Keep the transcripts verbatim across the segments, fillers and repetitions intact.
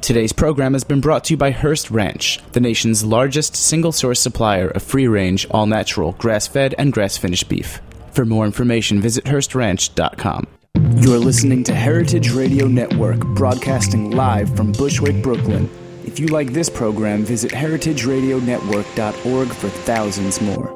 Today's program has been brought to you by Hearst Ranch, the nation's largest single-source supplier of free-range, all-natural, grass-fed, and grass-finished beef. For more information, visit Hearst Ranch dot com. You're listening to Heritage Radio Network, broadcasting live from Bushwick, Brooklyn. If you like this program, visit heritage radio network dot org for thousands more.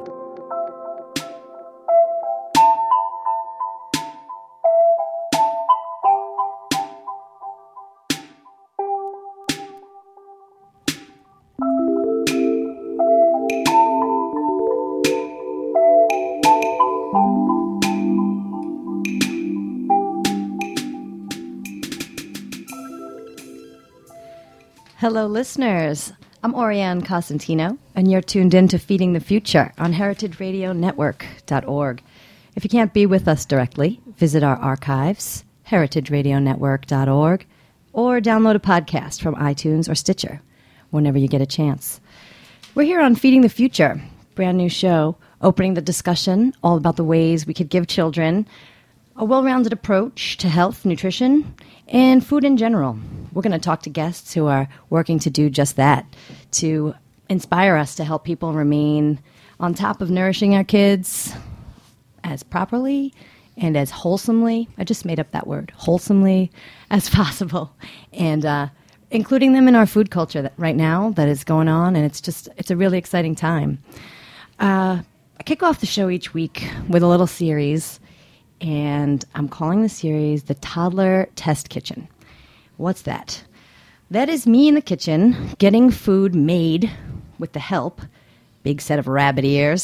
Hello, listeners. I'm Oriane Cosentino, and you're tuned in to Feeding the Future on heritage radio network dot org. If you can't be with us directly, visit our archives, heritage radio network dot org, or download a podcast from iTunes or Stitcher whenever you get a chance. We're here on Feeding the Future, brand new show, opening the discussion all about the ways we could give children a well-rounded approach to health, nutrition, and food in general. We're going to talk to guests who are working to do just that, to inspire us to help people remain on top of nourishing our kids as properly and as wholesomely, I just made up that word, wholesomely, as possible, and uh, including them in our food culture that right now that is going on, and it's just, it's a really exciting time. Uh, I kick off the show each week with a little series, and I'm calling the series The Toddler Test Kitchen. What's that? That is me in the kitchen getting food made with the help, big set of rabbit ears,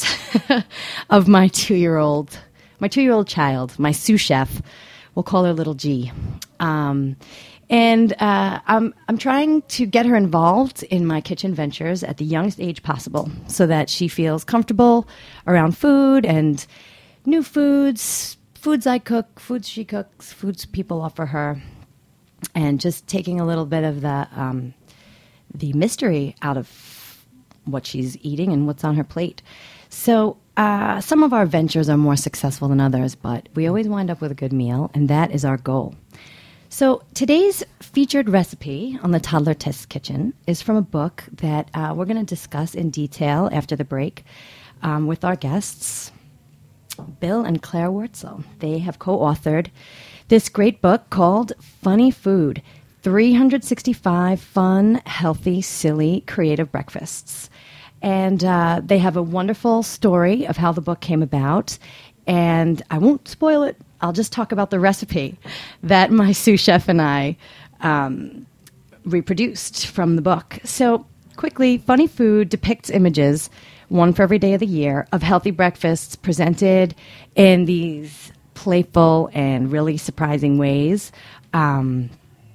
of my two-year-old, my two-year-old child, my sous chef. We'll call her Little G. Um, and uh, I'm I'm trying to get her involved in my kitchen ventures at the youngest age possible, so that she feels comfortable around food and new foods. Foods I cook, foods she cooks, foods people offer her, and just taking a little bit of the um, the mystery out of what she's eating and what's on her plate. So uh, some of our ventures are more successful than others, but we always wind up with a good meal, and that is our goal. So today's featured recipe on the Toddler Test Kitchen is from a book that uh, we're going to discuss in detail after the break um, with our guests, Bill and Claire Wurtzel. They have co-authored this great book called Funny Food, three hundred sixty-five Fun, Healthy, Silly, Creative Breakfasts. And uh, they have a wonderful story of how the book came about. And I won't spoil it. I'll just talk about the recipe that my sous chef and I um, reproduced from the book. So quickly, Funny Food depicts images, one for every day of the year, of healthy breakfasts presented in these playful and really surprising ways. Um,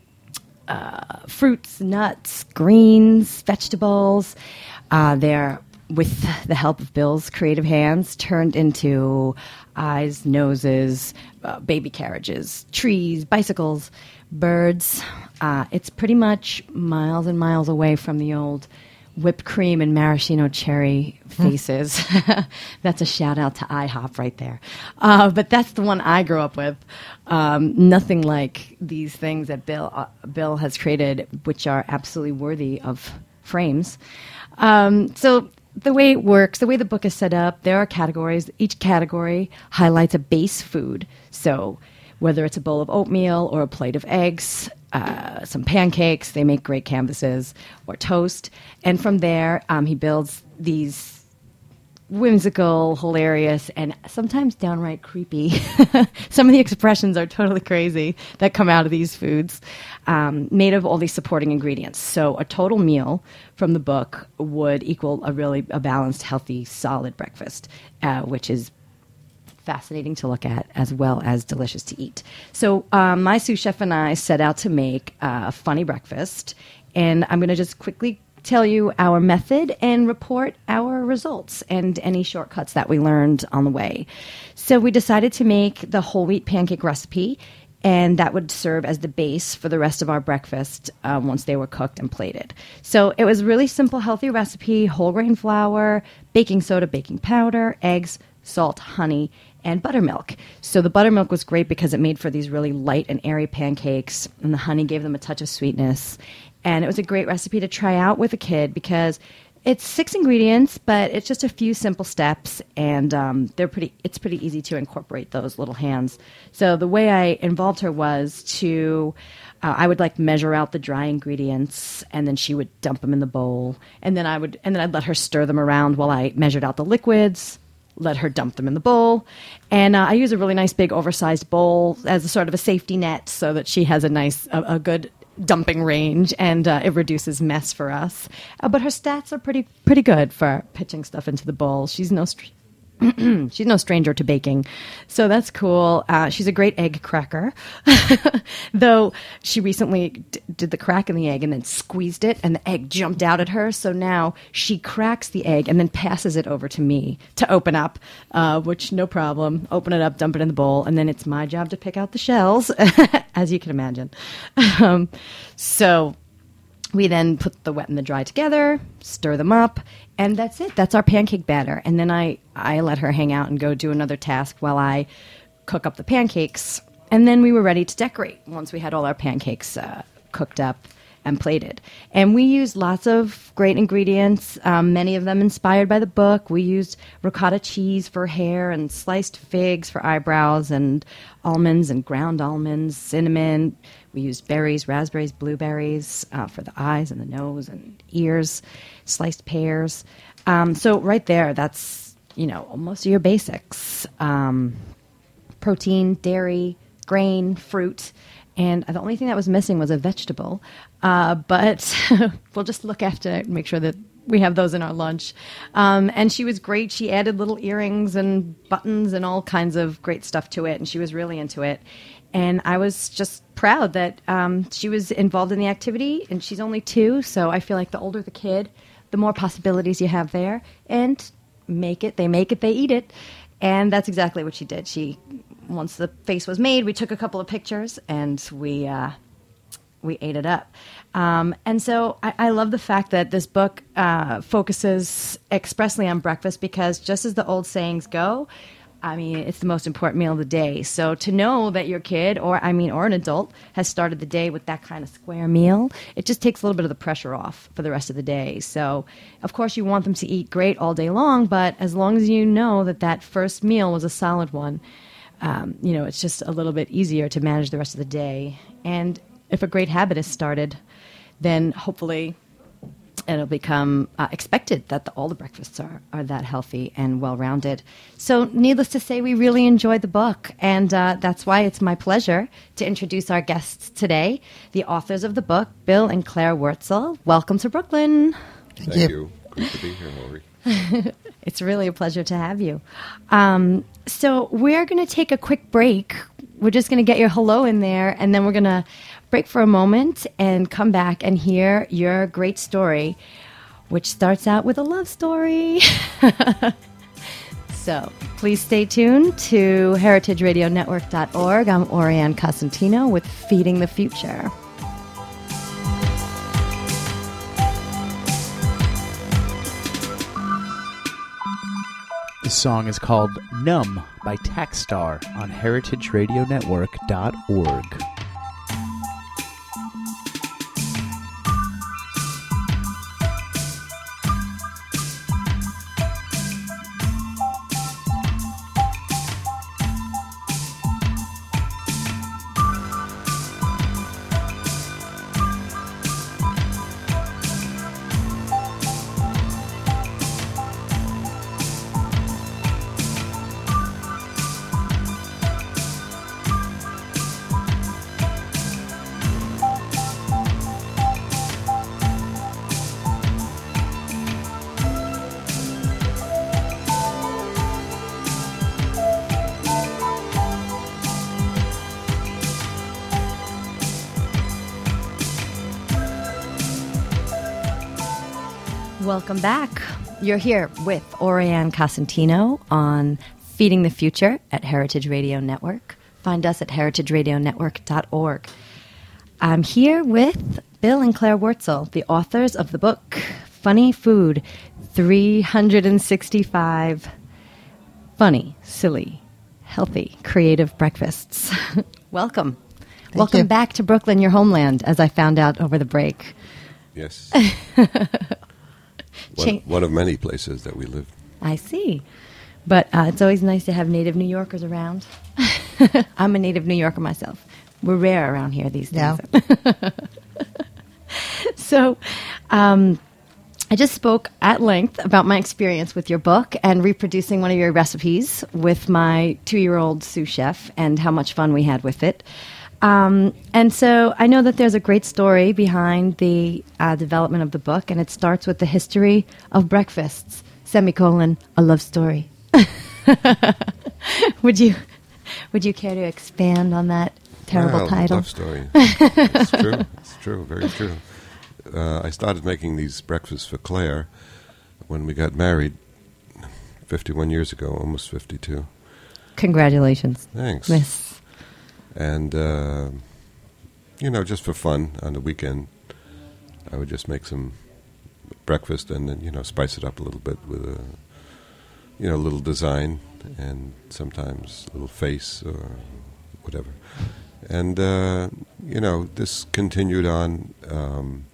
uh, fruits, nuts, greens, vegetables. Uh, they're, with the help of Bill's creative hands, turned into eyes, noses, uh, baby carriages, trees, bicycles, birds. Uh, it's pretty much miles and miles away from the old whipped cream and maraschino cherry faces. That's a shout out to IHOP right there. Uh, but that's the one I grew up with. Um, nothing like these things that Bill uh, Bill has created, which are absolutely worthy of frames. Um, so the way it works, the way the book is set up, there are categories. Each category highlights a base food. So whether it's a bowl of oatmeal or a plate of eggs, Uh, some pancakes, they make great canvases, or toast. And from there, um, he builds these whimsical, hilarious, and sometimes downright creepy. Some of the expressions are totally crazy that come out of these foods, um, made of all these supporting ingredients. So a total meal from the book would equal a really a balanced, healthy, solid breakfast, uh, which is fascinating to look at as well as delicious to eat. So um, my sous chef and I set out to make a funny breakfast, and I'm going to just quickly tell you our method and report our results and any shortcuts that we learned on the way. So we decided to make the whole wheat pancake recipe, and that would serve as the base for the rest of our breakfast um, once they were cooked and plated. So it was a really simple, healthy recipe: whole grain flour, baking soda, baking powder, eggs, salt, honey, and buttermilk. So the buttermilk was great because it made for these really light and airy pancakes, and the honey gave them a touch of sweetness. And it was a great recipe to try out with a kid because it's six ingredients, but it's just a few simple steps, and um, they're pretty. It's pretty easy to incorporate those little hands. So the way I involved her was to, uh, I would like measure out the dry ingredients, and then she would dump them in the bowl, and then I would, and then I'd let her stir them around while I measured out the liquids. Let her dump them in the bowl, and uh, I use a really nice big oversized bowl as a sort of a safety net, so that she has a nice, a, a good dumping range, and uh, it reduces mess for us. Uh, but her stats are pretty pretty good for pitching stuff into the bowl. She's no str- she's no stranger to baking, so that's cool. Uh, she's a great egg cracker, though she recently d- did the crack in the egg and then squeezed it, and the egg jumped out at her. So now she cracks the egg and then passes it over to me to open up, uh, which no problem. Open it up, dump it in the bowl, and then it's my job to pick out the shells, as you can imagine. Um, so we then put the wet and the dry together, stir them up, and that's it. That's our pancake batter. And then I, I let her hang out and go do another task while I cook up the pancakes. And then we were ready to decorate once we had all our pancakes uh, cooked up and plated. And we used lots of great ingredients, um, many of them inspired by the book. We used ricotta cheese for hair and sliced figs for eyebrows and almonds and ground almonds, cinnamon. We used berries, raspberries, blueberries uh, for the eyes and the nose and ears, sliced pears. Um, so right there, that's, you know, most of your basics. Um, protein, dairy, grain, fruit. And the only thing that was missing was a vegetable. Uh, but we'll just look after it and make sure that we have those in our lunch. Um, and she was great. She added little earrings and buttons and all kinds of great stuff to it. And she was really into it. And I was just proud that um, she was involved in the activity. And she's only two, so I feel like the older the kid, the more possibilities you have there. And make it, they make it, they eat it. And that's exactly what she did. She, once the face was made, we took a couple of pictures and we uh, we ate it up. Um, and so I, I love the fact that this book uh, focuses expressly on breakfast because just as the old sayings go, I mean, it's the most important meal of the day. So to know that your kid, or I mean, or an adult, has started the day with that kind of square meal, it just takes a little bit of the pressure off for the rest of the day. So, of course, you want them to eat great all day long, but as long as you know that that first meal was a solid one, um, you know, it's just a little bit easier to manage the rest of the day. And if a great habit is started, then hopefully it'll become uh, expected that the, all the breakfasts are, are that healthy and well-rounded. So needless to say, we really enjoyed the book, and uh, that's why it's my pleasure to introduce our guests today, the authors of the book, Bill and Claire Wurtzel. Welcome to Brooklyn. Thank, Thank you. you. Great to be here, Lori. It's really a pleasure to have you. Um, so we're going to take a quick break. We're just going to get your hello in there, and then we're going to break for a moment and come back and hear your great story, which starts out with a love story. So please stay tuned to heritage radio network dot org. I'm Oriane Cosentino with Feeding the Future. The song is called Numb by Taxstar on heritage radio network dot org. Welcome back. You're here with Oriane Cosentino on Feeding the Future at Heritage Radio Network. Find us at heritage radio network dot org. I'm here with Bill and Claire Wurtzel, the authors of the book Funny Food, three hundred sixty-five Funny, Silly, Healthy, Creative Breakfasts. Welcome. Welcome you. back to Brooklyn, your homeland, as I found out over the break. Yes. Cha- one, one of many places that we live. I see. But uh, it's always nice to have native New Yorkers around. I'm a native New Yorker myself. We're rare around here these days. Yeah. So um, I just spoke at length about my experience with your book and reproducing one of your recipes with my two-year-old sous chef and how much fun we had with it. Um, and so I know that there's a great story behind the uh, development of the book, and it starts with the history of breakfasts, semicolon, a love story. would you would you care to expand on that terrible well, title? Love story. It's true. It's true. Very true. Uh, I started making these breakfasts for Claire when we got married fifty-one years ago, almost fifty-two. Congratulations. Thanks. Miss. And, uh, you know, just for fun on the weekend, I would just make some breakfast and then, you know, spice it up a little bit with a, you know, a little design and sometimes a little face or whatever. And, uh, you know, this continued on um,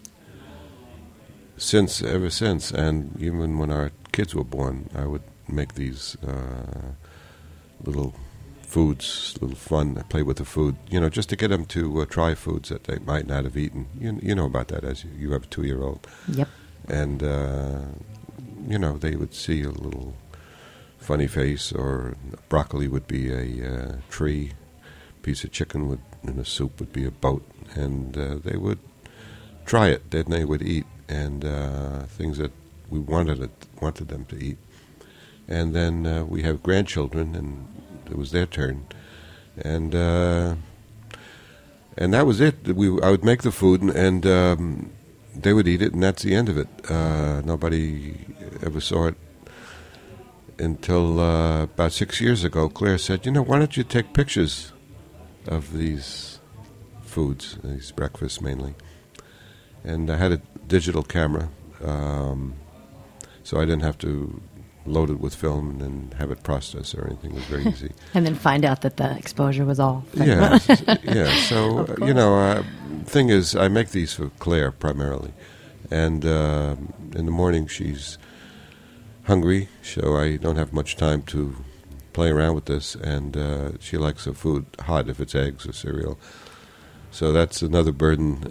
since, ever since. And even when our kids were born, I would make these uh, little foods, little fun, I play with the food, you know, just to get them to uh, try foods that they might not have eaten. You, you know about that as you, you have a two-year-old. Yep. And, uh, you know, they would see a little funny face, or broccoli would be a uh, tree, piece of chicken would, in a soup would be a boat, and uh, they would try it, then they would eat, and uh, things that we wanted it, wanted them to eat. And then uh, we have grandchildren, and it was their turn, and uh, and that was it. We I would make the food, and, and um, they would eat it, and that's the end of it. Uh, nobody ever saw it until uh, about six years ago. Claire said, "You know, why don't you take pictures of these foods, these breakfasts mainly?" And I had a digital camera, um, so I didn't have to load it with film and have it processed or anything. It was very easy. And then find out that the exposure was all. Yeah, yeah. So, uh, you know, uh, thing is, I make these for Claire primarily. And uh, in the morning she's hungry, so I don't have much time to play around with this. And uh, she likes her food hot if it's eggs or cereal. So that's another burden.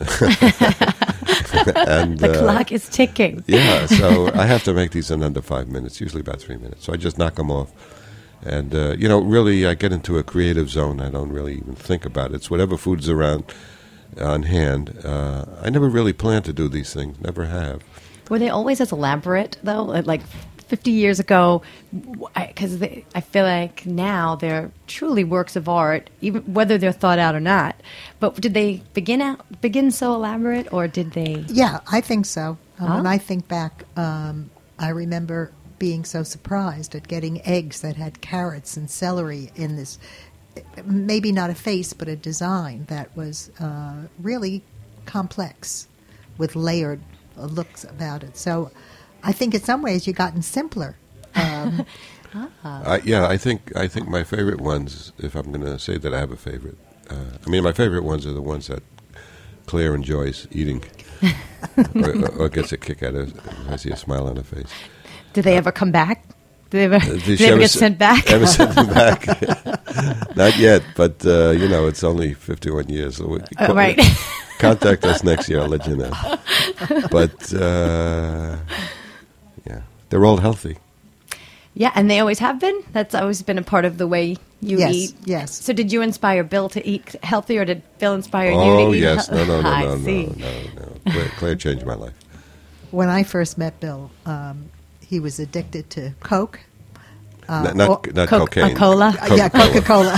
And, the uh, clock is ticking. Yeah, so I have to make these in under five minutes, usually about three minutes. So I just knock them off. And, uh, you know, really I get into a creative zone. I don't really even think about it. It's whatever food's around on hand. Uh, I never really planned to do these things, never have. Were they always as elaborate, though? Like fifty years ago, because I, I feel like now they're truly works of art, even whether they're thought out or not. But did they begin out begin so elaborate, or did they? Yeah, I think so. Uh, Huh? When I think back, um, I remember being so surprised at getting eggs that had carrots and celery in this, maybe not a face, but a design that was uh, really complex with layered uh, looks about it. So I think in some ways you've gotten simpler. Um, Uh, yeah, I think I think my favorite ones, if I'm going to say that I have a favorite, uh, I mean, my favorite ones are the ones that Claire enjoys eating or, or gets a kick out of. I see a smile on her face. Did they ever come back? Did they ever, Uh, did they ever get s- sent back? Ever sent them back? Not yet, but uh, you know, it's only fifty-one years. So we, Uh, right. Contact us next year. I'll let you know. But uh, yeah, they're all healthy. Yeah, and they always have been. That's always been a part of the way you Yes, eat. yes. So did you inspire Bill to eat healthy, or did Bill inspire you Oh to eat yes, healthy? no, no, no, I no, no, see. no, no. Claire, Claire changed my life. when I first met Bill, um, he was addicted to Coke. Uh, N- not or- not Coke- cocaine. a cola? Uh, yeah, Coca-Cola.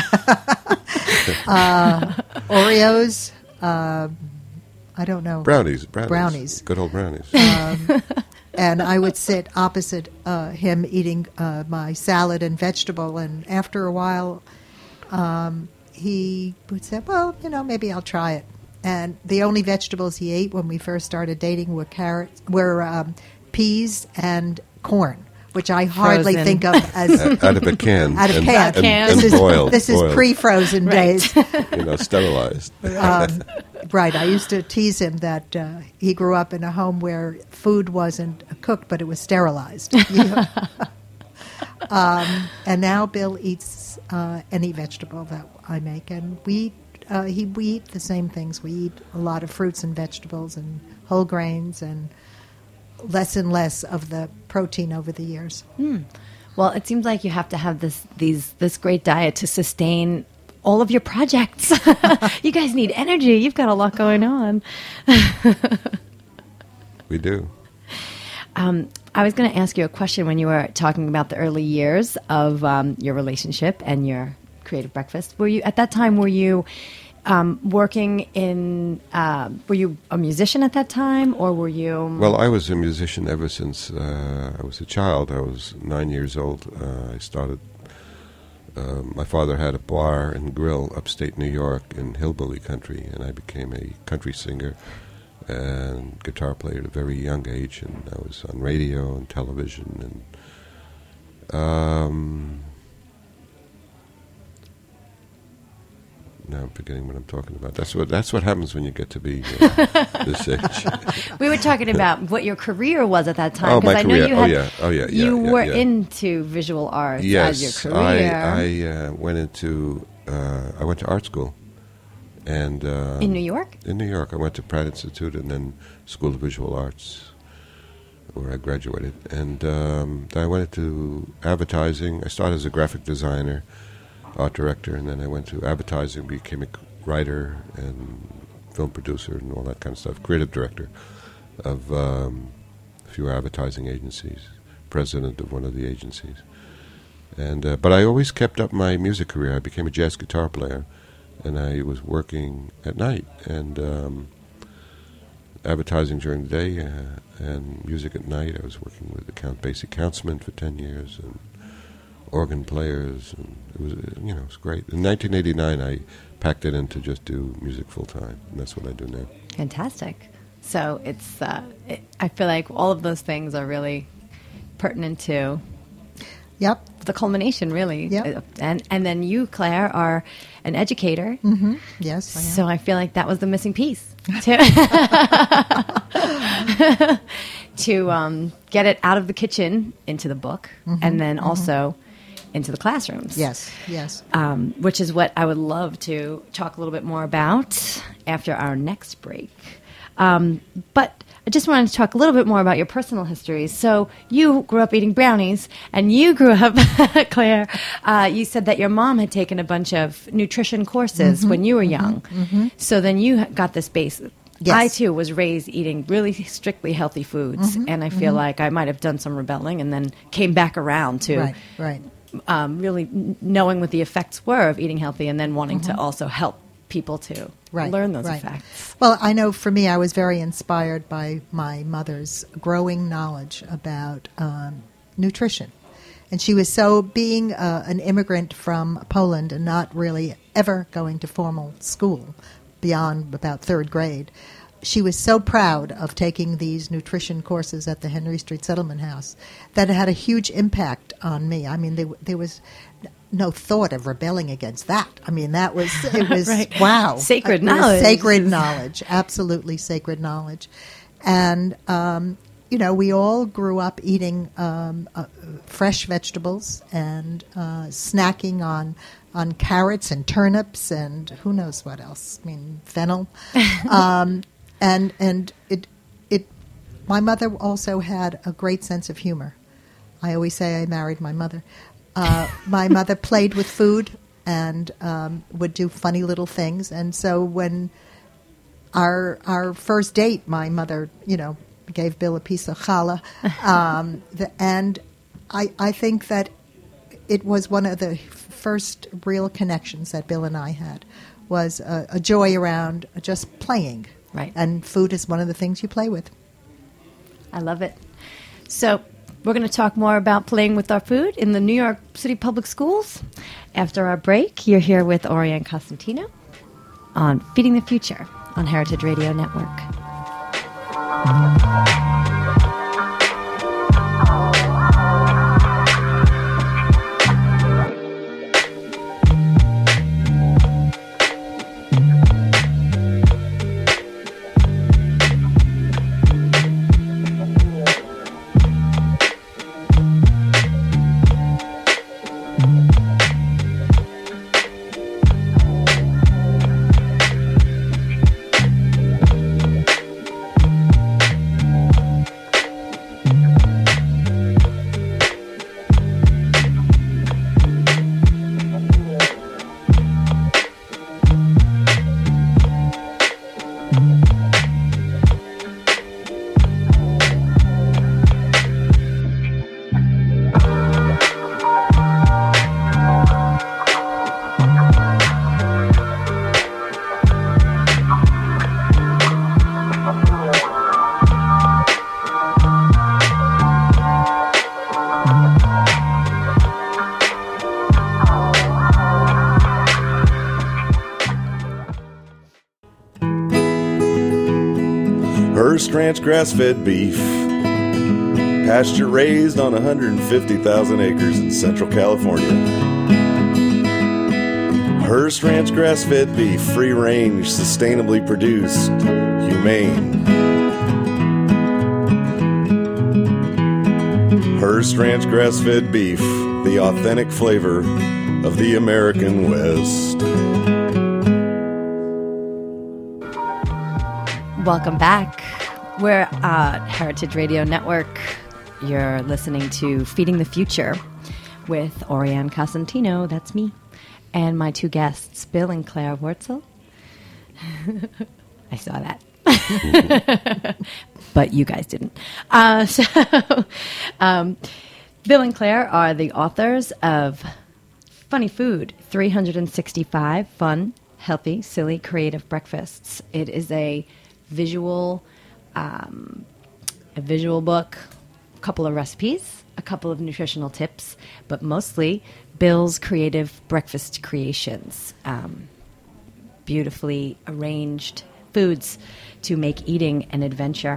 uh, Oreos. Uh, I don't know. Brownies, brownies, Brownies. good old brownies. And I would sit opposite uh, him eating uh, my salad and vegetable. And after a while, um, he would say, well, you know, maybe I'll try it. And the only vegetables he ate when we first started dating were carrots, were um, peas and corn, which I hardly Frozen. think of as out of a can. out of and, can. And, Can. and This is boiled. this is boiled, pre-frozen Right. days. you know, sterilized. Um, right. I used to tease him that uh, he grew up in a home where food wasn't cooked, but it was sterilized. You know? um, and now Bill eats uh, any vegetable that I make, and we eat, uh, he we eat the same things. We eat a lot of fruits and vegetables and whole grains, and less and less of the protein over the years. Well, it seems like you have to have this these this great diet to sustain all of your projects. You guys need energy. You've got a lot going on. We do. Um, I was going to ask you a question when you were talking about the early years of um, your relationship and your creative breakfast. Were you at that time? Were you um, working in? Uh, were you a musician at that time, or were you? Well, I was a musician ever since uh, I was a child. I was nine years old. Uh, I started. Uh, my father had a bar and grill upstate New York in hillbilly country, and I became a country singer and guitar player at a very young age. And I was on radio and television, and um, now I'm forgetting what I'm talking about. That's what that's what happens when you get to be uh, this age. We were talking about what your career was at that time. Oh, my I know career. you Oh, had, yeah. Oh, yeah, yeah, You yeah, were yeah. into visual arts Yes, as your career I, I uh, went into uh, I went to art school, and uh, in New York. in New York, I went to Pratt Institute and then School of Visual Arts, where I graduated, and um, then I went into advertising. I started as a graphic designer, art director, and then I went to advertising, became a writer and film producer and all that kind of stuff, creative director of um, a few advertising agencies, president of one of the agencies. And uh, but I always kept up my music career. I became a jazz guitar player, and I was working at night and um, advertising during the day uh, and music at night. I was working with the Count Basie Countsmen for ten years and organ players, and it was uh, you know it was great. In nineteen eighty-nine, I packed it in to just do music full time, and that's what I do now. Fantastic. So it's. Uh, it, I feel like all of those things are really pertinent to Yep. the culmination, really. Yep. Uh, And and then you, Claire, are an educator. Mm-hmm. Yes, I am. So I feel like that was the missing piece to, to um, get it out of the kitchen into the book, and then also into the classrooms. Yes, yes. Um, which is what I would love to talk a little bit more about after our next break. Um, but I just wanted to talk a little bit more about your personal history. So you grew up eating brownies, and you grew up, Claire, uh, you said that your mom had taken a bunch of nutrition courses Mm-hmm, when you were young. mm-hmm. So then you got this base. Yes. I, too, was raised eating really strictly healthy foods, Mm-hmm, and I feel like I might have done some rebelling and then came back around to Right, right. um, really n- knowing what the effects were of eating healthy, and then wanting to also help people to Right, learn those right. effects. Well, I know for me, I was very inspired by my mother's growing knowledge about um, nutrition. And she was so, being uh, an immigrant from Poland and not really ever going to formal school beyond about third grade, she was so proud of taking these nutrition courses at the Henry Street Settlement House that it had a huge impact on me. I mean, there, there was no thought of rebelling against that. I mean, that was, it was, Right. wow. Sacred It was knowledge. Sacred knowledge, absolutely sacred knowledge. And, um, you know, we all grew up eating um, uh, fresh vegetables and uh, snacking on on carrots and turnips and who knows what else. I mean, fennel. um, and and it it. My mother also had a great sense of humor. I always say I married my mother. Uh, my mother played with food and um, would do funny little things. And so when our our first date, my mother, you know, gave Bill a piece of challah. Um, the, and I, I think that it was one of the first real connections that Bill and I had, was a, a joy around just playing. Right. And food is one of the things you play with. I love it. So we're going to talk more about playing with our food in the New York City Public Schools. After our break, you're here with Oriane Costantino on Feeding the Future on Heritage Radio Network. Hearst Ranch grass-fed beef, pasture raised on one hundred fifty thousand acres in Central California. Hearst Ranch grass-fed beef, free range, sustainably produced, humane. Hearst Ranch grass-fed beef, the authentic flavor of the American West. Welcome back. We're at Heritage Radio Network. You're listening to Feeding the Future with Orianne Cosentino, that's me, and my two guests, Bill and Claire Wurtzel. I saw that. But you guys didn't. Uh, so, um, Bill and Claire are the authors of Funny Food, three hundred sixty-five Fun, Healthy, Silly, Creative Breakfasts. It is a visual, um, a visual book, a couple of recipes, a couple of nutritional tips, but mostly Bill's creative breakfast creations. Um, beautifully arranged foods to make eating an adventure.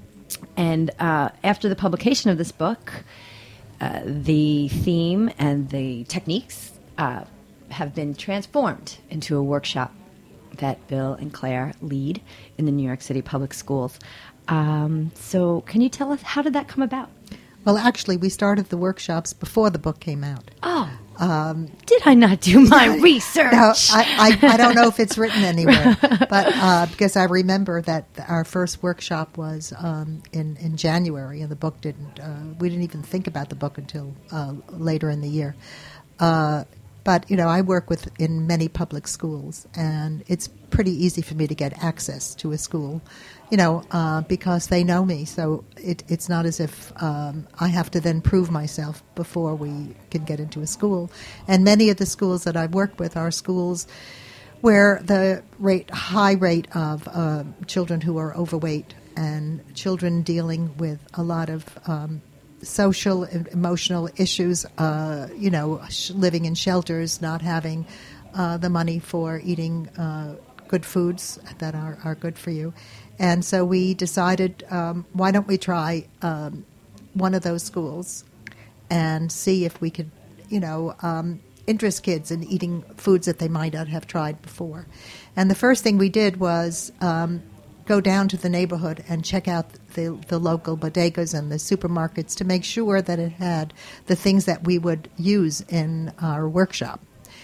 And uh, after the publication of this book, uh, the theme and the techniques uh, have been transformed into a workshop that Bill and Claire lead in the New York City Public Schools. Um, so can you tell us, how did that come about? Well, actually, we started the workshops before the book came out. Oh, um, did I not do my research? No, I, I, I don't know if it's written anywhere, but uh, because I remember that our first workshop was um, in, in January, and the book didn't, uh, we didn't even think about the book until uh, later in the year. Uh, But, you know, I work with in many public schools, and it's pretty easy for me to get access to a school, you know, uh, because they know me. So it, it's not as if um, I have to then prove myself before we can get into a school. And many of the schools that I've worked with are schools where the rate, high rate of uh, children who are overweight and children dealing with a lot of um social and emotional issues, uh, you know, sh- living in shelters, not having uh, the money for eating uh, good foods that are, are good for you. And so we decided, um, why don't we try um, one of those schools and see if we could, you know, um, interest kids in eating foods that they might not have tried before. And the first thing we did was um, go down to the neighborhood and check out the, the local bodegas and the supermarkets to make sure that it had the things that we would use in our workshop.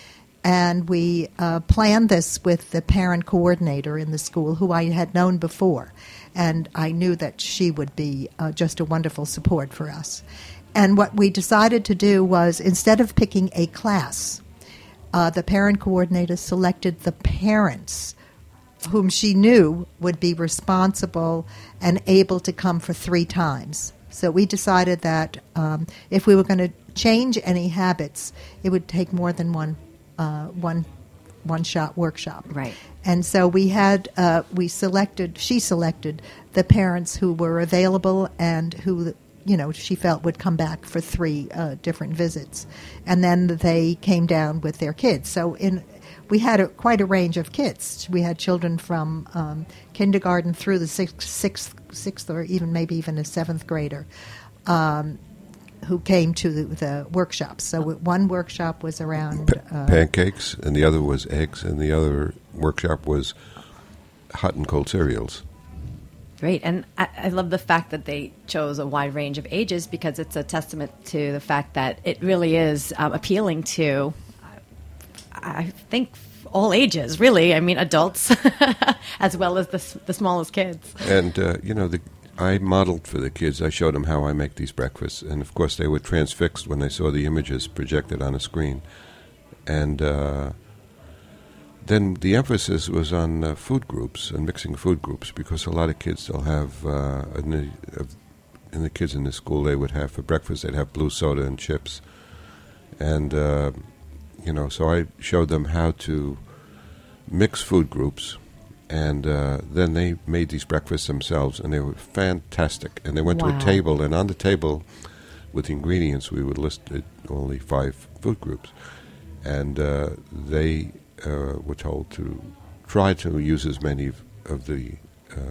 And we uh, planned this with the parent coordinator in the school, who I had known before. And I knew that she would be uh, just a wonderful support for us. And what we decided to do was, instead of picking a class, uh, the parent coordinator selected the parents whom she knew would be responsible and able to come for three times. So we decided that um, if we were going to change any habits, it would take more than one uh, one one shot workshop. Right. And so we had uh, we selected she selected the parents who were available and who, you know, she felt would come back for three uh, different visits, and then they came down with their kids. So in we had a, quite a range of kids. We had children from um, kindergarten through the sixth, sixth, sixth, or even maybe even a seventh grader, um, who came to the, the workshops. So one workshop was around Pa- uh, pancakes, and the other was eggs, and the other workshop was hot and cold cereals. Great. And I, I love the fact that they chose a wide range of ages, because it's a testament to the fact that it really is um, appealing to, I think, all ages, really. I mean, adults as well as the, the smallest kids. And, uh, you know, the, I modeled for the kids. I showed them how I make these breakfasts. And, of course, they were transfixed when they saw the images projected on a screen. And uh, then the emphasis was on uh, food groups and mixing food groups, because a lot of kids still have, uh, in, the, uh, in the kids in the school, they would have for breakfast, they'd have blue soda and chips. And, uh, you know, so I showed them how to mix food groups, and uh, then they made these breakfasts themselves, and they were fantastic. And they went Wow. to a table, and on the table with ingredients, we would list it, only five food groups. And uh, they uh, were told to try to use as many of, of the uh,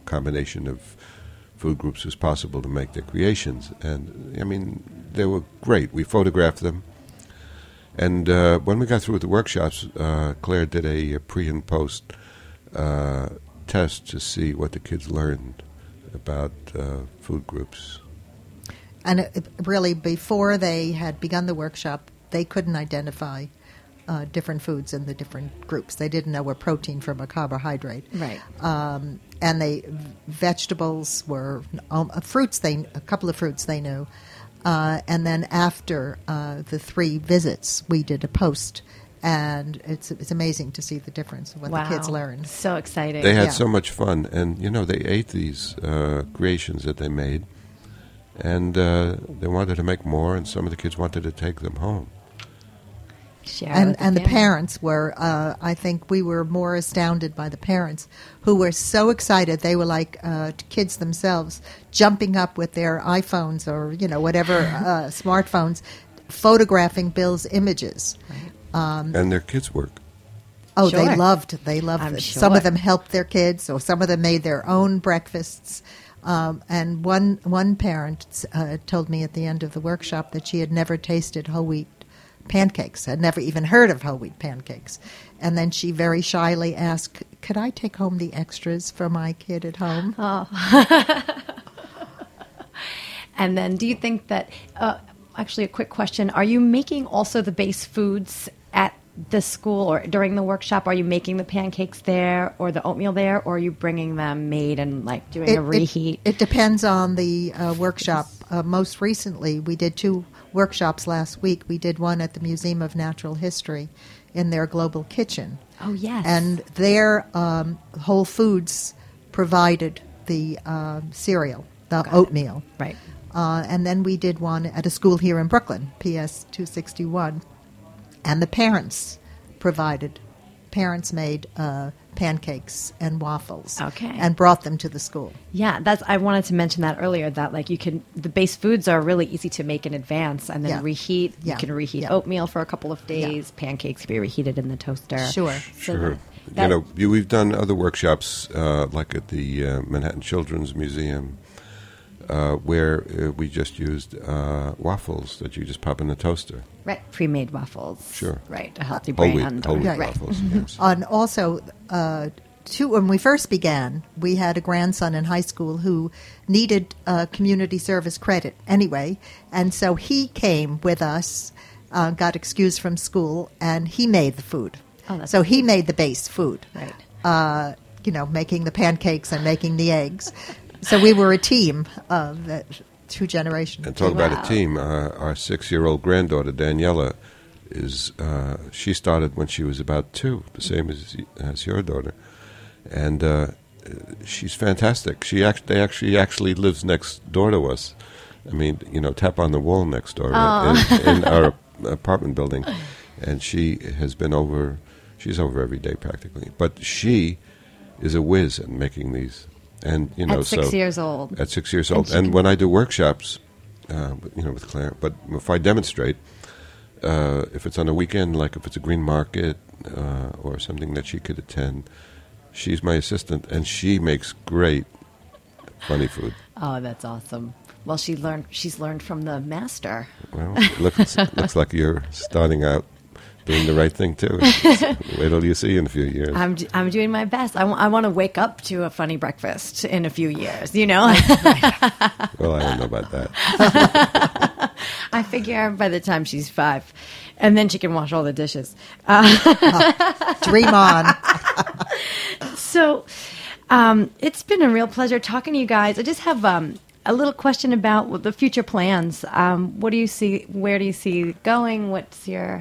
combination of food groups as possible to make their creations. And, I mean, they were great. We photographed them. And uh, when we got through with the workshops, uh, Claire did a, a pre and post uh, test to see what the kids learned about uh, food groups. And it, really, before they had begun the workshop, they couldn't identify uh, different foods in the different groups. They didn't know a protein from a carbohydrate. Right. Um, and they vegetables were um, fruits. They a couple of fruits they knew. Uh, and then after uh, the three visits, we did a post, and it's it's amazing to see the difference of what Wow. the kids learned. So exciting. They had Yeah. so much fun, and you know they ate these uh, creations that they made, and uh, they wanted to make more, and some of the kids wanted to take them home. Share And with and the family. parents were, uh, I think we were more astounded by the parents who were so excited. They were like uh, kids themselves, jumping up with their iPhones or, you know, whatever, uh, smartphones, photographing Bill's images. Um, And their kids' work. oh, Sure. they loved, they loved I'm it. Some sure. of them helped their kids, or some of them made their own breakfasts. Um, and one, one parent uh, told me at the end of the workshop that she had never tasted whole wheat pancakes, had never even heard of whole wheat pancakes. And then she very shyly asked, could I take home the extras for my kid at home? And then do you think that, uh, actually a quick question, are you making also the base foods at the school or during the workshop? Are you making the pancakes there or the oatmeal there, or are you bringing them made and like doing a reheat? It, it depends on the uh, workshop. Uh, most recently, we did two workshops last week. We did one at the Museum of Natural History in their global kitchen. Oh, yes. And their um, Whole Foods provided the um, cereal, the oatmeal. Right. Uh, and then we did one at a school here in Brooklyn, P S two sixty-one. And the parents provided, parents made uh, pancakes and waffles. Okay. And brought them to the school. Yeah, that's. I wanted to mention that earlier. That like you can, the base foods are really easy to make in advance, and then Yeah. reheat. Yeah. You can reheat Yeah. oatmeal for a couple of days. Pancakes can be reheated in the toaster. Sure. So Sure. that- that- you know, you, we've done other workshops, uh, like at the uh, Manhattan Children's Museum, uh, where uh, we just used uh, waffles that you just pop in the toaster. right, pre-made waffles. Sure. Right, a healthy Whole wheat, brand. whole wheat Right. waffles. Yes. And also, uh, two, when we first began, we had a grandson in high school who needed uh, community service credit anyway. And so he came with us, uh, got excused from school, and he made the food. Oh, that's so he made the base food. Right. Uh, you know, making the pancakes and making the eggs. So we were a team of that two generations. And talk Wow. about a team. Uh, our six-year-old granddaughter, Daniela, is uh, she started when she was about two, the same as as your daughter, and uh, she's fantastic. She act- they actually actually lives next door to us. I mean, you know, tap on the wall next door in, in our apartment building, and she has been over. She's over every day practically, but she is a whiz at making these. And you know, At six so years old. at six years And old, she and, can- when I do workshops, uh, you know, with Claire, but if I demonstrate, uh, if it's on a weekend, like if it's a green market uh, or something that she could attend, she's my assistant, and she makes great funny food. Oh, that's awesome. Well, she learned. She's learned from the master. Well, it looks looks like you're starting out doing the right thing too. Wait till you see in a few years. I'm d- I'm doing my best. I want to wake up to a funny breakfast in a few years. You know, Well, I don't know about that. I figure by the time she's five, and then she can wash all the dishes. Uh, Dream on. so, um, it's been a real pleasure talking to you guys. I just have um, a little question about what the future plans. Um, what do you see? Where do you see going? What's your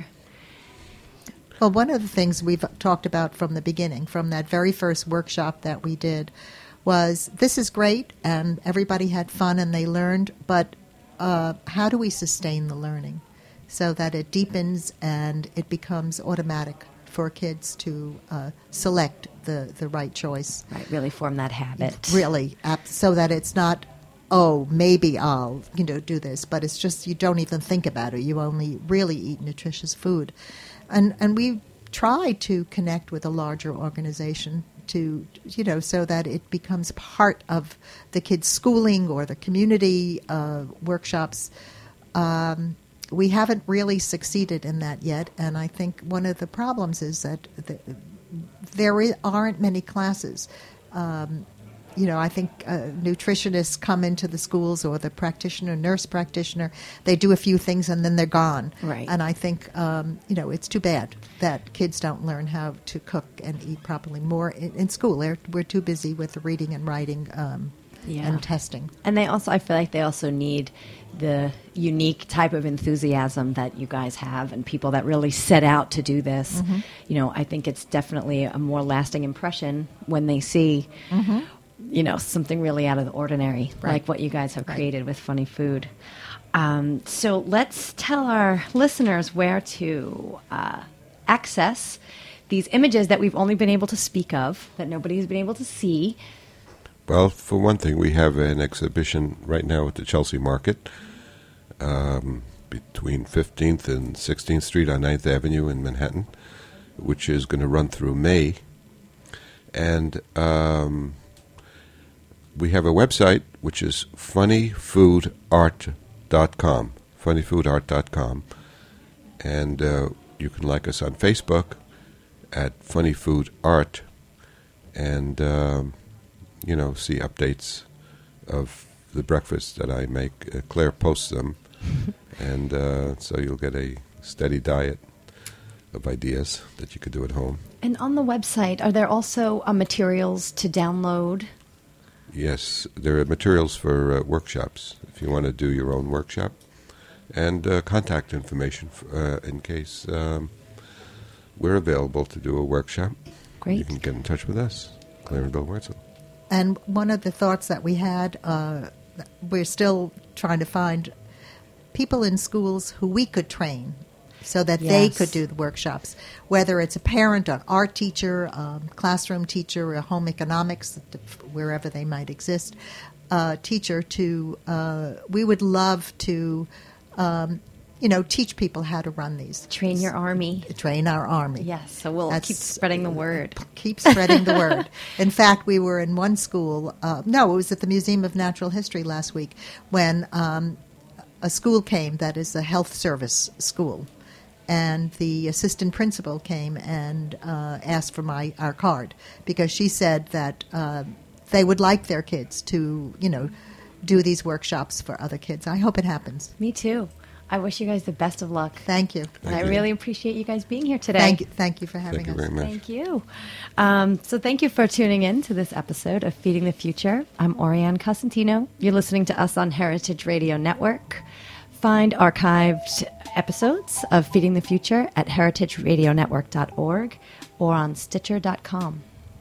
Well, one of the things we've talked about from the beginning, from that very first workshop that we did, was this is great and everybody had fun and they learned, but uh, how do we sustain the learning so that it deepens and it becomes automatic for kids to uh, select the, the right choice? right? Really form that habit. Really, ap- so that it's not, oh, maybe I'll, you know, do this, but it's just you don't even think about it. You only really eat nutritious food. And and we try to connect with a larger organization to, you know, so that it becomes part of the kids' schooling or the community uh, workshops. Um, we haven't really succeeded in that yet, and I think one of the problems is that the, there i- aren't many classes. Um, you know, I think uh, nutritionists come into the schools, or the practitioner, nurse practitioner, they do a few things and then they're gone. Right. And I think, um, you know, it's too bad that kids don't learn how to cook and eat properly more in, in school. They're, we're too busy with the reading and writing um, Yeah. and testing. And they also, I feel like they also need the unique type of enthusiasm that you guys have, and people that really set out to do this. Mm-hmm. You know, I think it's definitely a more lasting impression when they see, Mm-hmm. you know, something really out of the ordinary, Right. like what you guys have Right. created with Funny Food. Um, so let's tell our listeners where to uh, access these images that we've only been able to speak of, that nobody's been able to see. Well, for one thing, we have an exhibition right now at the Chelsea Market um, between fifteenth and sixteenth Street on ninth Avenue in Manhattan, which is going to run through May. And um, we have a website, which is funny food art dot com, funny food art dot com. And uh, you can like us on Facebook at Funny Food Art, and um, you know, see updates of the breakfast that I make. Uh, Claire posts them, and uh, so you'll get a steady diet of ideas that you could do at home. And on the website, are there also uh, materials to download? Yes, there are materials for uh, workshops if you want to do your own workshop, and uh, contact information f- uh, in case um, we're available to do a workshop. Great. You can get in touch with us, Claire and Bill Wurzel. And one of the thoughts that we had, uh, we're still trying to find people in schools who we could train so that they Yes. could do the workshops, whether it's a parent, an art teacher, um, classroom teacher, a home economics, wherever they might exist, uh, teacher to, uh, we would love to, um, you know, teach people how to run these. Train your army. Train our army. Yes, so we'll That's- keep spreading the word. Keep spreading the word. In fact, we were in one school, uh, no, it was at the Museum of Natural History last week, when um, a school came that is a health service school. And the assistant principal came and uh, asked for my our card, because she said that uh, they would like their kids to, you know, do these workshops for other kids. I hope it happens. Me too. I wish you guys the best of luck. Thank you. And I you. really appreciate you guys being here today. Thank you. Thank you for having Thank you us. very much. Thank you. Um, so thank you for tuning in to this episode of Feeding the Future. I'm Oriane Cosentino. You're listening to us on Heritage Radio Network. Find archived episodes of Feeding the Future at heritage radio network dot org or on stitcher dot com.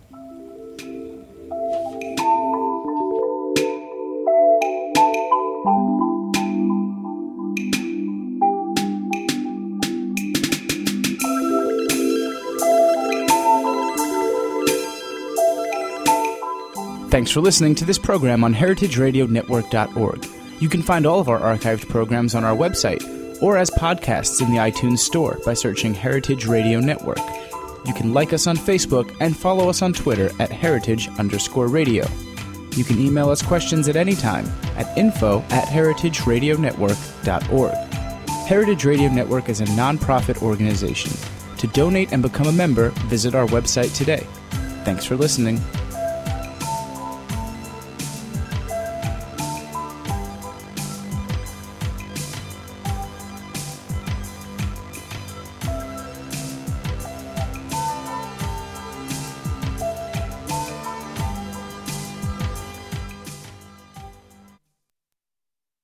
Thanks for listening to this program on heritage radio network dot org. You can find all of our archived programs on our website or as podcasts in the iTunes Store by searching Heritage Radio Network. You can like us on Facebook and follow us on Twitter at heritage underscore radio. You can email us questions at any time at info at heritage radio network dot org. Heritage Radio Network is a nonprofit organization. To donate and become a member, visit our website today. Thanks for listening.